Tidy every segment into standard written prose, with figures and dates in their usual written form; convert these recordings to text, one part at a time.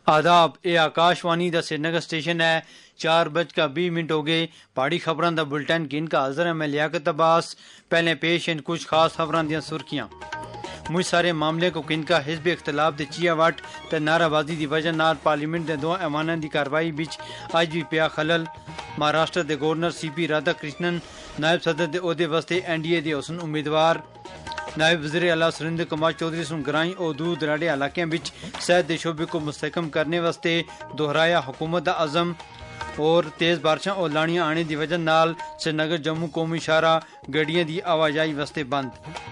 आदाब, ये आकाशवाणी दा श्रीनगर स्टेशन है। 4:20 हो गए। पहाड़ी खबरां दा बुलेटिन गिन का हाजिर है मैं लियाकत अब्बास। पहले पेश इन कुछ खास खबरां दियां सुर्खियां। मुझ सारे मामले को किनका हिजब इख्तलाफ दे चिया वट ते नाराबाजी दी वजह नाल पार्लीमेंट दे 2 ऐवानां दी कार्रवाई बिच अज भी पिया खलल। महाराष्ट्र दे गवर्नर CP राधाकृष्णन नायब सदर दे ओहदे वास्ते NDA दे हुसन उम्मीदवार। नायब वज़ीर आला सुरेंद्र कुमार चौधरी सुन ग्राईं और दूर दराड़े इलाके बिच सेहत के शोबे को मुस्तहकम करने वास्ते दोहराया हुकूमत का अज़म। और तेज़ बारिशां और लाणियां आने की वजह नाल श्रीनगर जम्मू कौमी शाहरा गड्डियां की आवाजाही वास्ते बंद।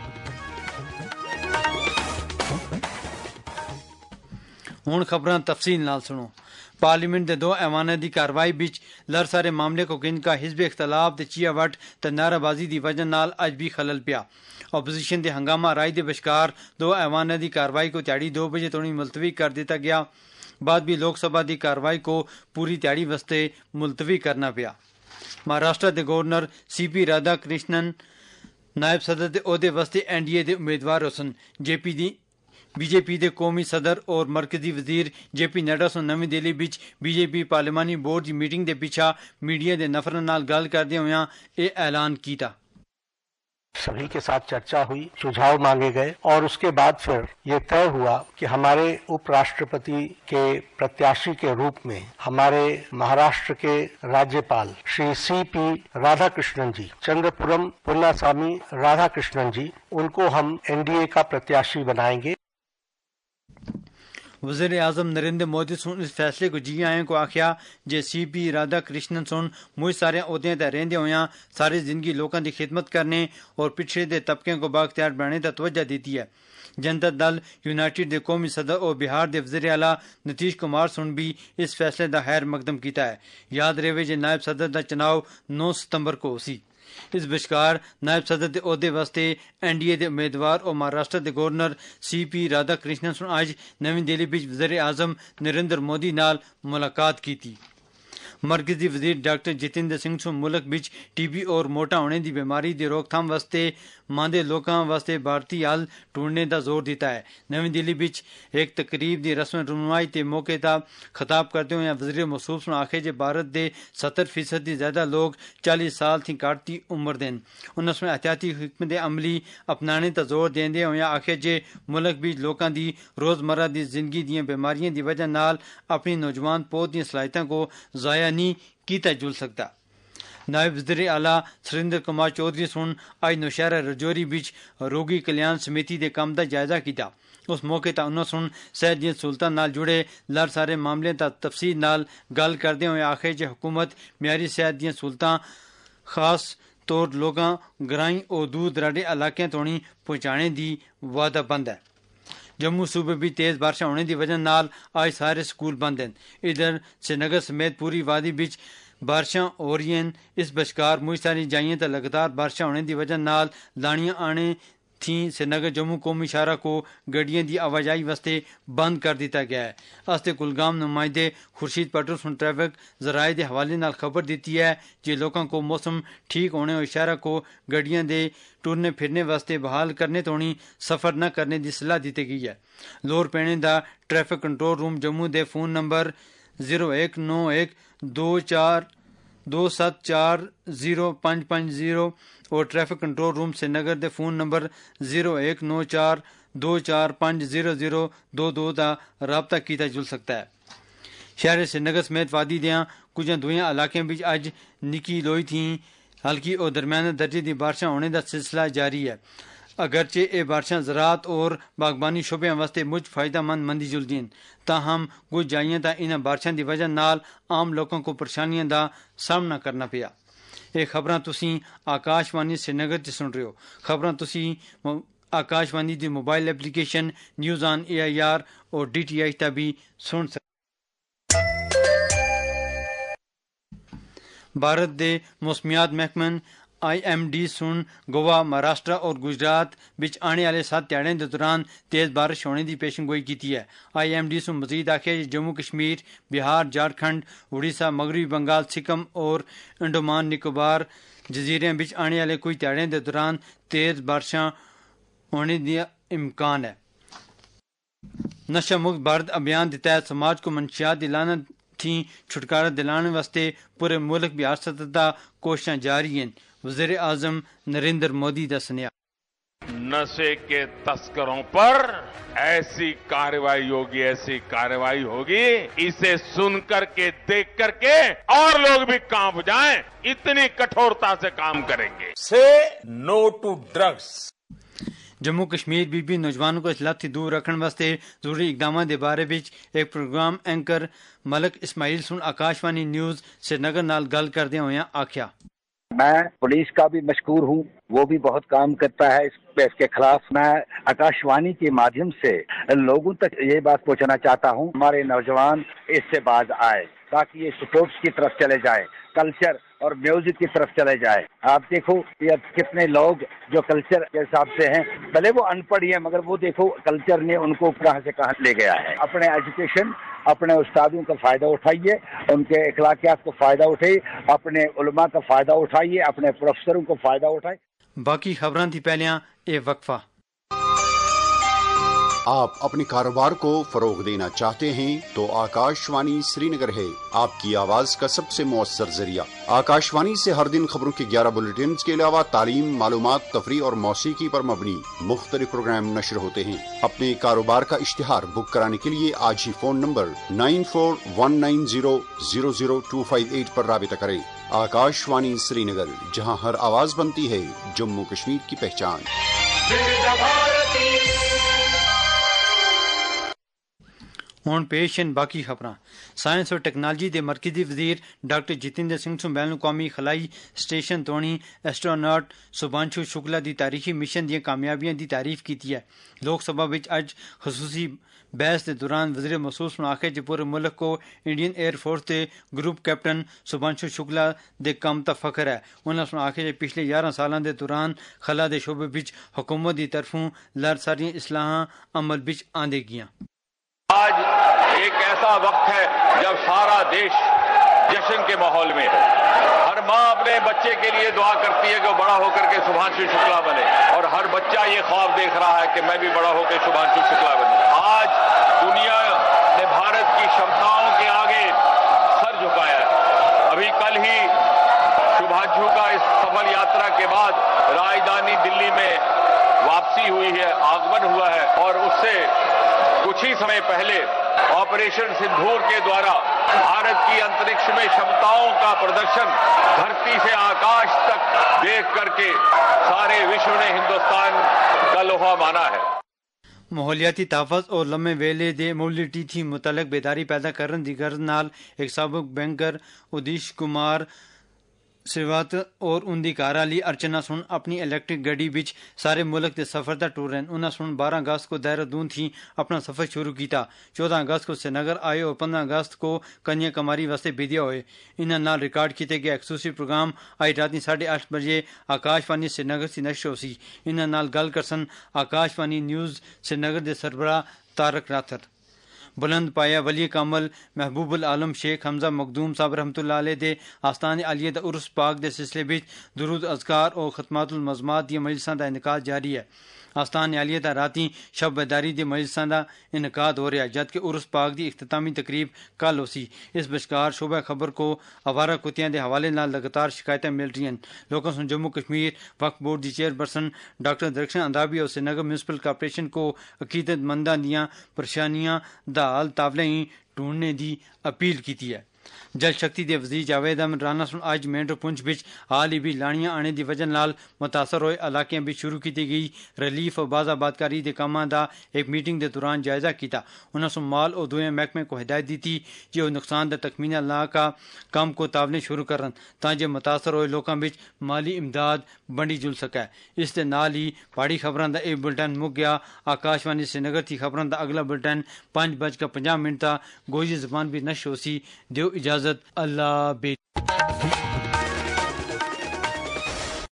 हुण खबरां तफसील नाल सुनो। पार्लीमेंट दे 2 ऐवानां दी कार्रवाई बिच लड़ सारे मामले को किन का हिजब इख्तलाफ ते चिया वट ते नाराबाजी दी वजह नाल अज भी खलल पिया। अपोजिशन दे हंगामा राय दे बश्कार 2 ऐवानां दी कार्रवाई को त्याड़ी 2 बजे तोड़ी मुलतवी कर दिता गया। बाद भी लोकसभा की कार्रवाई को पूरी त्याड़ी वास्ते मुलतवी करना पिया। महाराष्ट्र के गवर्नर CP राधाकृष्णन नायब सदर के ओहदे वास्ते NDA के उम्मीदवार हुसन। BJP के कौमी सदर और मरकजी वजीर JP नड्डा सुन नवी दिल्ली बिच BJP पार्लिमानी बोर्ड की मीटिंग के पिछा मीडिया के नफरत नाल गल करदे होया ये ऐलान किया। सभी के साथ चर्चा हुई, सुझाव मांगे गए और उसके बाद फिर ये तय हुआ कि हमारे उपराष्ट्रपति के प्रत्याशी के रूप में हमारे महाराष्ट्र के राज्यपाल श्री CP राधाकृष्णन जी, चंद्रपुरम पुन्नासामी राधाकृष्णन जी, उनको हम NDA का प्रत्याशी बनाएंगे। वज़ीर आज़म नरेंद्र मोदी सुन इस फैसले को जी आए को आख्या जे CP राधाकृष्णन सुन मुझ सारे अहदे ते रहिंदे होया सारी जिंदगी लोगों की खिदमत करने और पिछड़े दे तबके को बाख्तियार बनाने का तवज्जो दी है। जनता दल यूनाइटेड के कौमी सदर और बिहार के वज़ीर आला नीतीश कुमार सुन भी इस फैसले का खैर मकदम किया है। याद रहे जे नायब सदर का चुनाव 9 सितंबर को सी। इस बश्कार नायब सदर के ओहदे वास्ते NDA के उम्मीदवार और महाराष्ट्र के गवर्नर CP राधाकृष्णन सुन आज नवी दिल्ली बिच वज़ीर आज़म नरेंद्र मोदी नाल मुलाकात की थी। मरकजी वजीर डॉक्टर जितेंद्र सिंह सुन मुल्क बिच TB और मोटा होने की बीमारी की रोकथाम वास्ते मांदे लोगों वास्ते भारतीय हल ढूंढने का जोर दिता है। नवी दिल्ली बिच एक तकरीब की रस्म रुनमाई के मौके का खिताब करते हुए वज़ीर मौसूफ सुन आखे जे भारत के 70% ज्यादा लोग 40 साल थी घट की उम्र देन। उन्होंने एहतियाती हिकमत अमली अपनाने का जोर देंदे हुए आखे जे मुल्क बिच लोगों की रोजमर्रा की जिंदगी दी बीमारियों की वजह नाल अपनी नौजवान पौध दी सलाहियतां को जाया नहीं किया जुल सकता। नायब वज़ीर आला सुरेंद्र कुमार चौधरी सुन आज नौशहरा रजौरी बिच रोगी कल्याण समिति के काम का जायजा किया। उस मौके पर उन्होंने सुन सेहत दी सहूलतां नाल जुड़े लड़ सारे मामले का तफसील नाल गल करदे हुए आखे जे हुकूमत म्यारी सेहत दी सहूलतां खास तौर लोगों ग्राईं और दूर दराडे इलाकों तोड़ी पहुंचाने की वादाबंद है। जम्मू सूबे भी तेज बारिशां होने की वजह नाल आज सारे स्कूल बंद हैं। इधर श्रीनगर समेत पूरी वादी बिच बारिशां हो रही हैं। इस बश्कार मुझ सारी जाइयां तो लगातार बारिशां होने की वजह नाल लाणियां आने थी श्रीनगर जम्मू कौमी शाहरा को गड्डियां की आवाजाही वास्ते बंद कर दिता गया है। अस्ते कुलगाम नुमाइंदे खुर्शीद पटल सुन ट्रैफिक जराए के हवाले नाल खबर दी है कि लोगों को मौसम ठीक होने और शहरा को गड्डियां दे टुरने फिरने वास्ते बहाल करने तोड़ी सफर न करने की सलाह दी गई है। लोर पैने का ट्रैफिक कंट्रोल रूम जम्मू के फोन नंबर 0191274050 और ट्रैफिक कंट्रोल रूम श्रीनगर के फोन नंबर 019424500022 का रबता किया जा सकता है। शहर श्रीनगर समेत वादी दियां कुछ दुए इलाकों में अज निकी लोई थी हल्की और दरमियाने दर्जे की बारिशां होने का सिलसिला जारी है। अगरचे ये बारिशां ज़राअत और बागबानी शोबियां वास्ते मुझ फायदेमंद मंदी जुलदी हैं, ताहम कुछ जाइयां ता इन्हां बारिशां की वजह नाल आम लोगों को परेशानियों का सामना करना पिया। ये खबरां तुसी आकाशवाणी श्रीनगर से सुन रहे हो। खबरां तुसी आकाशवाणी की mobile application news on AIR और DTH ता भी सुन सकते। भारत के मौसमियात महकमन IMD सुन गोवा, महाराष्ट्र और गुजरात बिच आने वाले 7 ध्याड़ों के दौरान तेज बारिश होने की पेशनगोई की है। IMD सुन मजीद आखे जम्मू कश्मीर, बिहार, झारखंड, उड़ीसा, मगरबी बंगाल, सिक्किम और अंडमान निकोबार जजीरें बिच आने वाले कुछ ध्याड़ों के दौरान तेज बारिशां होने का इम्कान है। نشہ مکت بھارت ابھیان کے تحت سماج کو منشیات دلانا تھی چھٹکارا دلانے واسطے پورے ملک بھی آستہ کوششاں جاری ہیں. وزیر اعظم نریندر مودی کا سنیا. نشے کے تسکروں پر ایسی کارروائی ہوگی اسے سن کر کے دیکھ کر کے اور لوگ بھی کانپ جائیں, اتنی کٹھورتا سے کام کریں گے. سے no to drugs. Jammu Kashmir بھی نوجوانوں کو اس لت سے دور رکھنے واسطے ضروری اقدامات کے بارے میں ایک پروگرام اینکر ملک اسماعیل سن آکاشوانی نیوز سری نگر نال گل کردیا ہوئے آخیا. میں پولیس کا بھی مشکور ہوں, وہ بھی بہت کام کرتا ہے اس کے خلاف. میں آکاشوانی کے مادھیم سے لوگوں تک یہ بات پہنچانا چاہتا ہوں, ہمارے نوجوان اس سے باز آئے تاکہ یہ سپورٹس کی طرف چلے جائے, کلچر اور میوزک کی طرف چلے جائے. آپ دیکھو یہ کتنے لوگ جو کلچر کے حساب سے ہیں, بھلے وہ ان پڑھ ہیں مگر وہ دیکھو کلچر نے ان کو کہاں سے کہاں لے گیا ہے. اپنے ایجوکیشن, اپنے استادوں کا فائدہ اٹھائیے, ان کے اخلاقیات کو فائدہ اٹھائیے, اپنے علماء کا فائدہ اٹھائیے, اپنے پروفیسروں کو فائدہ اٹھائیے. باقی خبراں تھی پہلیاں یہ وقفہ. آپ اپنے کاروبار کو فروغ دینا چاہتے ہیں تو آکاشوانی سری نگر ہے آپ کی آواز کا سب سے مؤثر ذریعہ. آکاشوانی سے ہر دن خبروں کے 11 بلیٹنز کے علاوہ تعلیم, معلومات, تفریح اور موسیقی پر مبنی مختلف پروگرام نشر ہوتے ہیں. اپنے کاروبار کا اشتہار بک کرانے کے لیے آج ہی فون نمبر 9419000258 پر رابطہ کریں. آکاشوانی سری نگر, جہاں ہر آواز بنتی ہے جموں کشمیر کی پہچان. ہوں پیش ہیں باقی خبراں. سائنس اور ٹیکنالوجی کے مرکزی وزیر ڈاکٹر جتیندر سنگھ سن بین الاقوامی خلائی سٹیشن تونی ایسٹروناٹ سبھانشو شکلا دی تاریخی مشن دی کامیابیاں دی تعریف کی ہے. لوک سبھا وچ اج خصوصی بحث کے دوران وزیر موصوف نے آخیا کہ پورے ملک کو انڈین ایئر فورس کے گروپ کیپٹن سبھانشو شکلا دے کام تا فخر ہے. انہوں نے آخیا کہ پچھلے 11 سالوں کے دوران خلا کے شعبے وچ حکومت کی طرفوں لڑ ساری اصلاحاں عمل وچ آندے گیاں. آج ایک ایسا وقت ہے جب سارا دیش جشن کے ماحول میں ہے. ہر ماں اپنے بچے کے لیے دعا کرتی ہے کہ وہ بڑا ہو کر کے سبھانشو شکلا بنے, اور ہر بچہ یہ خواب دیکھ رہا ہے کہ میں بھی بڑا ہو کے سبھانشو شکلا بنے. آج دنیا نے بھارت کی क्षमताओं کے آگے سر جھکایا ہے. ابھی کل ہی سبھانشو کا اس سفل یاترا کے بعد راجدھانی دلی میں واپسی ہوئی ہے, آگمن ہوا ہے, اور اس سے کچھ ہی سمے پہلے آپریشن سندھور کے دوارا بھارت کی انترکش میں क्षमताओं کا پردرشن دھرتی سے آکاش تک دیکھ کر کے سارے وشو نے ہندوستان کا لوہا مانا ہے. ماحولیاتی تحفظ اور لمے ویلے دے موبلٹی تھی متعلق بیداری پیدا کرنے دی غرض نال ایک سابق بینکر ادیش کمار سروات اور ان دی گھر والی ارچنا سن اپنی الیکٹرک گاڑی بچ سارے ملک دے سفر دا ٹور رہن. انہاں سن 12 اگست کو دہرادون تھی اپنا سفر شروع کیتا. 14 اگست کو سری نگر آئے اور 15 اگست کو کنیا کماری واسطے بھیجے ہوئے. انہاں نال ریکارڈ کیتے گئے خصوصی پروگرام آج رات 8:30 بجے آکاشوانی سری نگر سے نشر ہو سی. انہاں نال گل کرسن آکاشوانی نیوز سری نگر دے سربراہ تارک راتھر. بلند پایا ولی کامل محبوب العالم شیخ حمزہ مخدوم صاحب رحمۃ اللہ علیہ دے آستان عالیہ دا عرس پاک دے سلسلے بچ درود اذکار اور ختمات المزمات دی مجلساں دا انعقاد جاری ہے. آستان عالیہ دا راتی شب بیداری دے مجلساں دا انعقاد ہو رہا ہے, جبکہ عرس پاک دی اختتامی تقریب کل ہو سی. اس بشکار شعبہ خبر کو آوارہ کتیاں دے حوالے نال لگاتار شکایتیں مل رہی ہیں. لوگوں سے جموں کشمیر وقف بورڈ دی چیئرپرسن ڈاکٹر درخشن اندابی اور سری نگر میونسپل کارپوریشن کو عقیدت منداں دیاں پریشانیاں دا حل تاولیں ڈھونڈنے دی اپیل کی ہے. جل شکتی دے وزیر جاوید احمد رانا سن اج مینڈو پنچ بچ حال ہی بھی لانیاں آنے دی وجہ نال متاثر ہوئے علاقے بھی شروع کی گئی ریلیف اور باز آبادکاری دے کاماں دا ایک میٹنگ دے دوران جائزہ کیتا. انہوں نے مال اور دوئے محکمے کو ہدایت دی تھی کہ وہ نقصان دا تخمینہ لا کا کام کو تاولیں شروع کرن تاکہ متاثر ہوئے لوکاں بچ مالی امداد بنڈی جل سکے. اس دے نال ہی پہاڑی خبراں دا ایک بلٹن مک گیا. آکاشوانی سری نگر تھی خبراں دا اگلا بلٹن 5:50 تا گوجری زبان بھی نشر ہو سی. دیو اجازت اللہ بے